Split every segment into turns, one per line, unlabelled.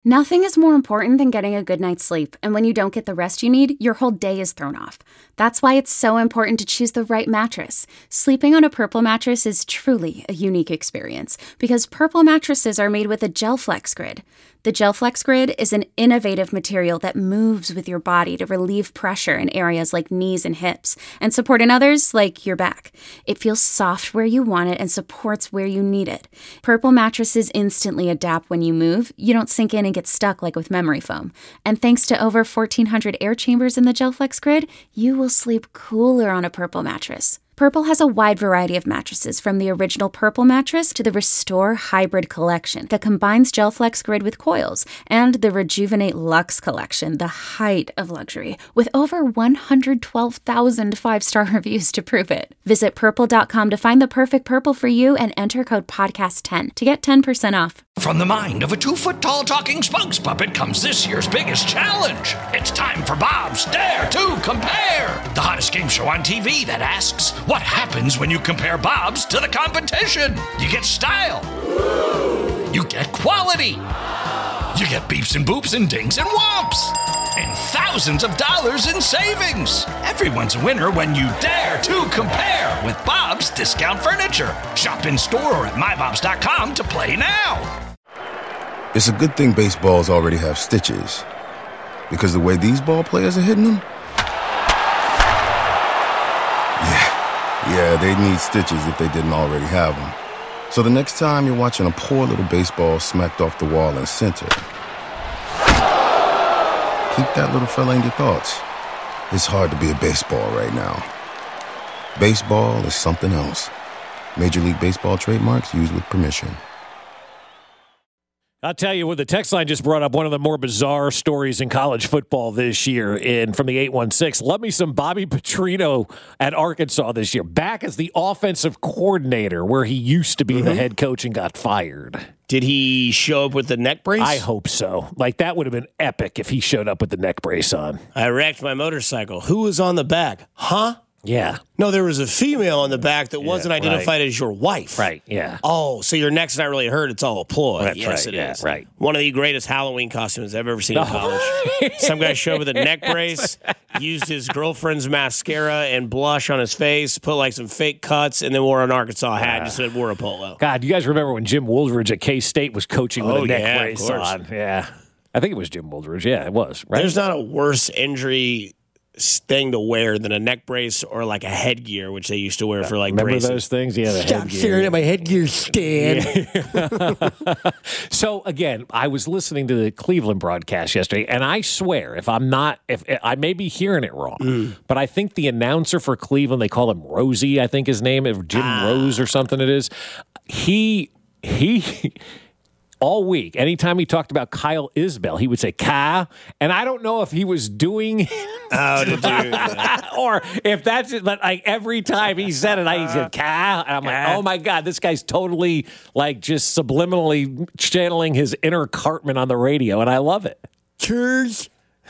Nothing is more important than getting a good night's sleep, and when you don't get the rest you need, your whole day is thrown off. That's why it's so important to choose the right mattress. Sleeping on a Purple mattress is truly a unique experience, because Purple mattresses are made with a GelFlex Grid. The GelFlex Grid is an innovative material that moves with your body to relieve pressure in areas like knees and hips, and support in others like your back. It feels soft where you want it and supports where you need it. Purple mattresses instantly adapt when you move. You don't sink in and get stuck like with memory foam. And thanks to over 1,400 air chambers in the GelFlex Grid, you will sleep cooler on a Purple mattress. Purple has a wide variety of mattresses, from the original Purple mattress to the Restore Hybrid collection that combines GelFlex Grid with coils, and the Rejuvenate Luxe collection, the height of luxury, with over 112,000 five-star reviews to prove it. Visit purple.com to find the perfect Purple for you and enter code podcast10 to get 10% off.
From the mind of a 2-foot-tall talking spokes puppet comes this year's biggest challenge. It's time for Bob's Dare to Compare, the hottest game show on TV that asks, what happens when you compare Bob's to the competition? You get style. You get quality. You get beeps and boops and dings and whomps. And thousands of dollars in savings. Everyone's a winner when you dare to compare with Bob's Discount Furniture. Shop in store or at mybobs.com to play now.
It's a good thing baseballs already have stitches, because the way these ball players are hitting them, yeah, they need stitches if they didn't already have them. So the next time you're watching a poor little baseball smacked off the wall in center, keep that little fella in your thoughts. It's hard to be a baseball right now. Baseball is something else. Major League Baseball trademarks used with permission.
I'll tell you what, the text line just brought up one of the more bizarre stories in college football this year. And from the 816, love me some Bobby Petrino at Arkansas this year, back as the offensive coordinator where he used to be the head coach and got fired.
Did he show up with the neck brace?
I hope so. Like, that would have been epic if he showed up with the neck brace on.
I wrecked my motorcycle. Who was on the back? Huh?
Yeah.
No, there was a female on the back that wasn't identified as your wife.
Right, yeah.
Oh, so your neck's not really hurt. It's all a ploy.
That's
yes,
right,
it is.
right.
One of the greatest Halloween costumes I've ever seen in college. Some guy showed up with a neck brace, used his girlfriend's mascara and blush on his face, put like some fake cuts, and then wore an Arkansas hat and just said, wore a polo.
God, you guys remember when Jim Woolridge at K-State was coaching with a neck brace on? Yeah. I think it was Jim Woolridge. Yeah, it was. Right?
There's not a worse injury thing to wear than a neck brace or like a headgear, which they used to wear for like
remember
braces.
Those things? Yeah, the
Stop
headgear.
staring at my headgear, Stan.
Yeah. So again, I was listening to the Cleveland broadcast yesterday, and I swear, if I may be hearing it wrong, but I think the announcer for Cleveland, they call him Rosie, I think his name is Jim Rose or something it is. He all week, anytime he talked about Kyle Isbell, he would say Kyle, and I don't know if he was doing or if that's it, but like every time he said it, he said Kyle, and I'm like, oh my God, this guy's totally like just subliminally channeling his inner Cartman on the radio, and I love it.
Cheers.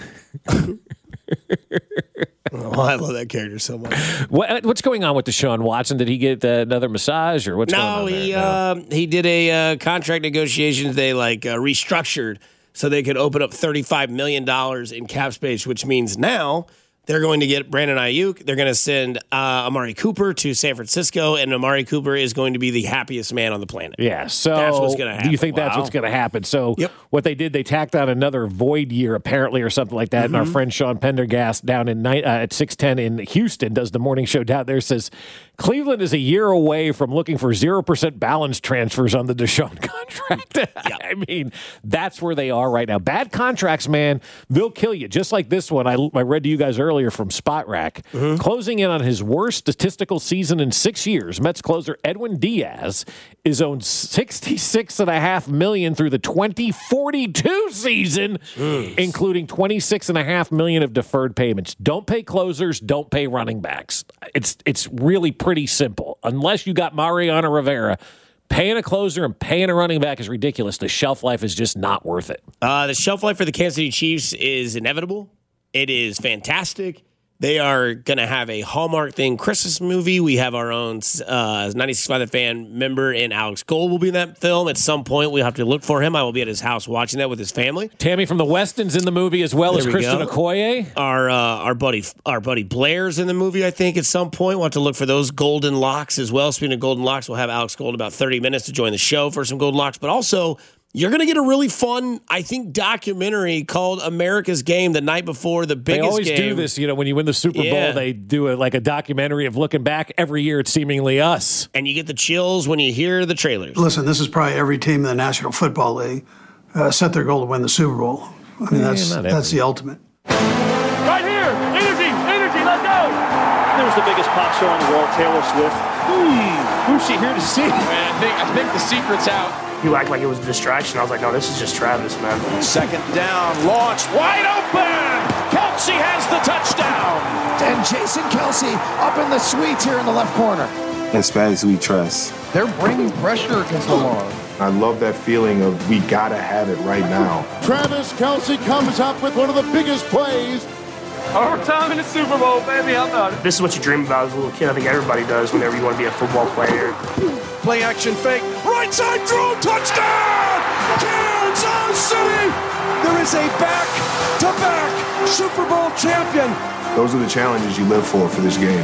Oh, I love that character so much.
What's going on with Deshaun Watson? Did he get another massage or what's going on there?
He did a contract negotiations. They restructured so they could open up $35 million in cap space, which means now they're going to get Brandon Ayuk. They're going to send Amari Cooper to San Francisco, and Amari Cooper is going to be the happiest man on the planet.
Yeah, so
that's what's going to happen.
Do you think that's what's going to happen? So what they did, they tacked on another void year apparently or something like that. And our friend Sean Pendergast down in at 610 in Houston does the morning show down there, says Cleveland is a year away from looking for 0% balance transfers on the Deshaun contract. I mean, that's where they are right now. Bad contracts, man, they'll kill you. Just like this one I read to you guys earlier from Spot Rack. Closing in on his worst statistical season in 6 years, Mets closer Edwin Diaz is owed $66.5 million through the 2042 season, including $26.5 million of deferred payments. Don't pay closers, don't pay running backs. It's really pretty simple. Unless you got Mariano Rivera, paying a closer and paying a running back is ridiculous. The shelf life is just not worth it.
The shelf life for the Kansas City Chiefs is inevitable. It is fantastic. They are going to have a Hallmark thing Christmas movie. We have our own 96.5 The Fan member, and Alex Gold will be in that film. At some point, we'll have to look for him. I will be at his house watching that with his family.
Tammy from the Westons in the movie, as well as Kristen Okoye.
Our buddy Blair's in the movie, I think, at some point. We'll have to look for those golden locks as well. Speaking of golden locks, we'll have Alex Gold in about 30 minutes to join the show for some golden locks. But also, you're going to get a really fun, I think, documentary called America's Game the night before the biggest game.
They always do this, when you win the Super Bowl, they do a documentary of looking back. Every year, it's seemingly us.
And you get the chills when you hear the trailers.
Listen, this is probably every team in the National Football League set their goal to win the Super Bowl. I mean, that's the ultimate.
Right here, energy, let's go. There's the biggest pop show in the world, Taylor Swift.
Who's she here to see?
Man, I think the secret's out.
You act like it was a distraction. I was like, no, this is just Travis, man.
Second down, launch, wide open! Kelce has the touchdown!
And Jason Kelce up in the suites here in the left corner.
And Spags we trust.
They're bringing pressure against Lamar.
I love that feeling of we gotta have it right now.
Travis Kelce comes up with one of the biggest plays.
Our time in the Super Bowl, baby, how about it? This is what you dream about as a little kid. I think everybody does whenever you want to be a football player.
Play action fake, right side throw, touchdown! Kansas City! There is a back-to-back Super Bowl champion.
Those are the challenges you live for this game.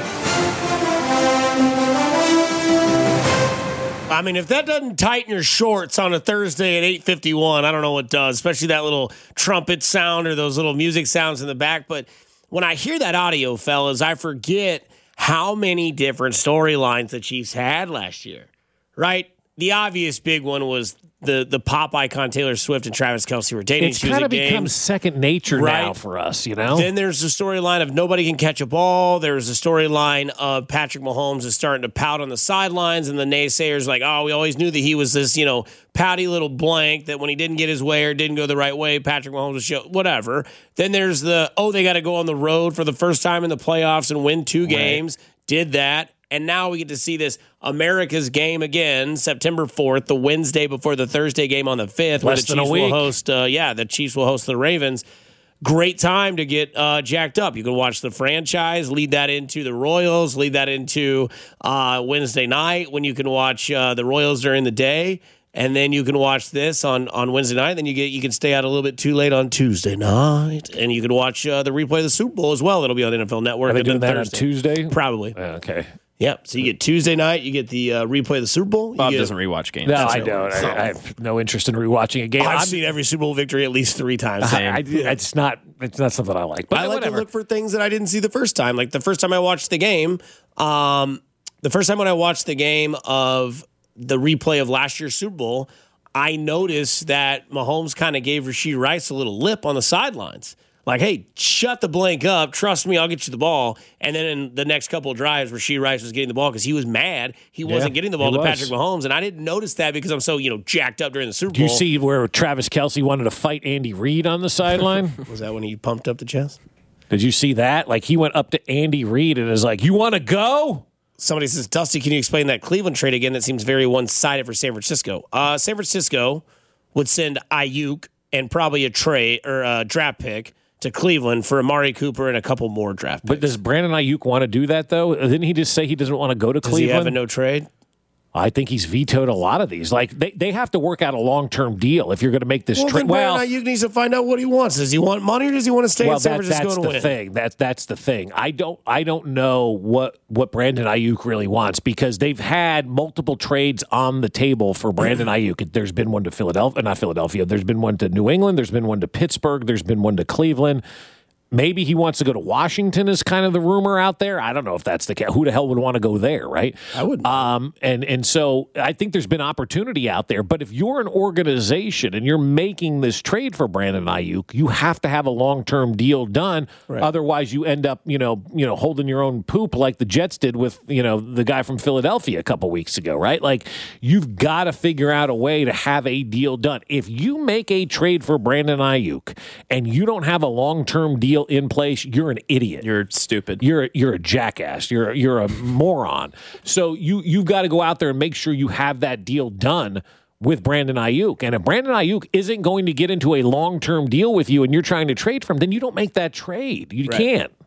I mean, if that doesn't tighten your shorts on a Thursday at 8:51, I don't know what does, especially that little trumpet sound or those little music sounds in the back. But when I hear that audio, fellas, I forget how many different storylines the Chiefs had last year, right? The obvious big one was the pop icon Taylor Swift and Travis Kelce were dating.
It's kind of become second nature now for us,
Then there's the storyline of nobody can catch a ball. There's the storyline of Patrick Mahomes is starting to pout on the sidelines, and the naysayers like, oh, we always knew that he was this, pouty little blank that when he didn't get his way or didn't go the right way, Patrick Mahomes would show whatever. Then there's they got to go on the road for the first time in the playoffs and win 2 games. Did that. And now we get to see this America's Game again, September 4th, the Wednesday before the Thursday game on the 5th, where the Chiefs will host. The Chiefs will host the Ravens. Great time to get jacked up. You can watch the franchise, lead that into the Royals, lead that into Wednesday night when you can watch the Royals during the day, and then you can watch this on Wednesday night. Then you can stay out a little bit too late on Tuesday night, and you can watch the replay of the Super Bowl as well. That'll be on NFL Network.
Are they doing that
Thursday.
on Tuesday?
Probably.
Okay.
Yep. So you get Tuesday night, you get the replay of the Super Bowl.
Bob doesn't rewatch games.
No, I don't. I have no interest in rewatching a game.
I've seen every Super Bowl victory at least 3 times.
It's not something I like. But
I like
whatever.
to look for things that I didn't see the first time. Like the first time I watched the game, the first time when I watched the game of the replay of last year's Super Bowl, I noticed that Mahomes kind of gave Rashee Rice a little lip on the sidelines. Like, hey, shut the blank up. Trust me, I'll get you the ball. And then in the next couple of drives, Rashee Rice was getting the ball because he was mad. He wasn't getting the ball to Patrick Mahomes. And I didn't notice that because I'm so, jacked up during the Super Bowl.
Do you see where Travis Kelce wanted to fight Andy Reid on the sideline?
Was that when he pumped up the chest?
Did you see that? Like, he went up to Andy Reid and is like, you want to go?
Somebody says, Dusty, can you explain that Cleveland trade again? That seems very one-sided for San Francisco. San Francisco would send Ayuk and probably a trade or a draft pick to Cleveland for Amari Cooper and a couple more draft picks.
But does Brandon Ayuk want to do that, though? Didn't he just say he doesn't want to go to Cleveland?
Does he have a no trade?
I think he's vetoed a lot of these. Like, they have to work out a long-term deal if you're going to make this trade.
Well, Ayuk needs to find out what he wants. Does he want money or does he want to stay in San Francisco and win?
That's the thing. I don't know what Brandon Ayuk really wants because they've had multiple trades on the table for Brandon Ayuk. There's been one to Philadelphia. There's been one to New England. There's been one to Pittsburgh. There's been one to Cleveland. Maybe he wants to go to Washington is kind of the rumor out there. I don't know if that's the case. Who the hell would want to go there, right?
I wouldn't.
And so I think there's been opportunity out there. But if you're an organization and you're making this trade for Brandon Ayuk, you have to have a long-term deal done. Right. Otherwise, you end up, holding your own poop like the Jets did with, the guy from Philadelphia a couple weeks ago, right? Like, you've got to figure out a way to have a deal done. If you make a trade for Brandon Ayuk and you don't have a long-term deal in place, you're an idiot.
You're stupid.
You're a jackass. You're a moron. So you've got to go out there and make sure you have that deal done with Brandon Ayuk. And if Brandon Ayuk isn't going to get into a long-term deal with you and you're trying to trade for him, then you don't make that trade. You can't.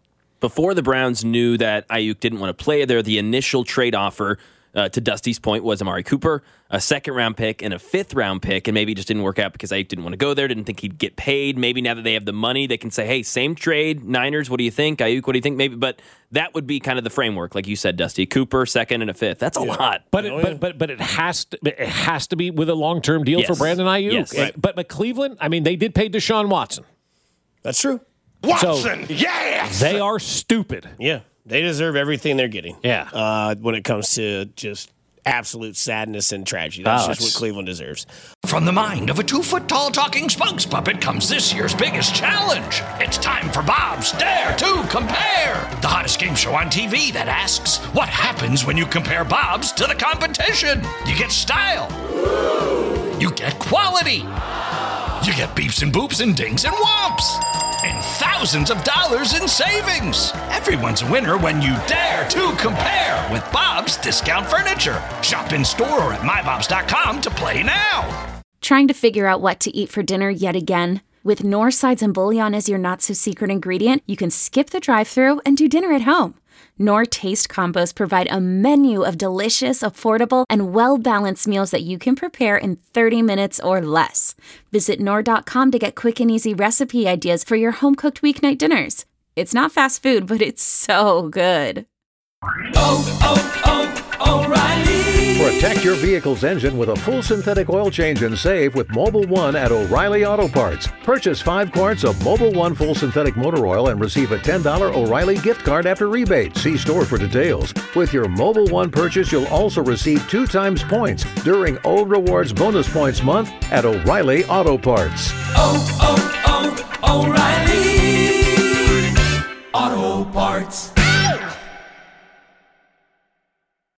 before the Browns knew that Ayuk didn't want to play there, the initial trade offer, to Dusty's point, was Amari Cooper, a second-round pick, and a fifth-round pick, and maybe it just didn't work out because Ayuk didn't want to go there, didn't think he'd get paid. Maybe now that they have the money, they can say, hey, same trade, Niners, what do you think? Ayuk, what do you think? Maybe, but that would be kind of the framework, like you said, Dusty. Cooper, second and a fifth. That's a lot.
But it has to be with a long-term deal for Brandon Ayuk.
Yes.
Right. But Cleveland, I mean, they did pay Deshaun Watson.
That's true.
Watson, yes!
They are stupid.
Yeah. They deserve everything they're getting.
Yeah.
When it comes to just absolute sadness and tragedy. That's just what Cleveland deserves.
From the mind of a 2-foot-tall talking spokes puppet comes this year's biggest challenge. It's time for Bob's Dare to Compare, the hottest game show on TV that asks, what happens when you compare Bob's to the competition? You get style. You get quality. You get beeps and boops and dings and whomps. And thousands of dollars in savings. Everyone's a winner when you dare to compare with Bob's Discount Furniture. Shop in store or at mybobs.com to play now.
Trying to figure out what to eat for dinner yet again? With Knorr sides and bouillon as your not-so-secret ingredient, you can skip the drive-thru and do dinner at home. Knorr Taste Combos provide a menu of delicious, affordable, and well-balanced meals that you can prepare in 30 minutes or less. Visit Knorr.com to get quick and easy recipe ideas for your home-cooked weeknight dinners. It's not fast food, but it's so good.
O'Reilly. Protect your vehicle's engine with a full synthetic oil change and save with Mobil 1 at O'Reilly Auto Parts. Purchase 5 quarts of Mobil 1 full synthetic motor oil and receive a $10 O'Reilly gift card after rebate. See store for details. With your Mobil 1 purchase, you'll also receive 2 times points during O Rewards Bonus Points Month at O'Reilly Auto Parts.
O'Reilly Auto Parts.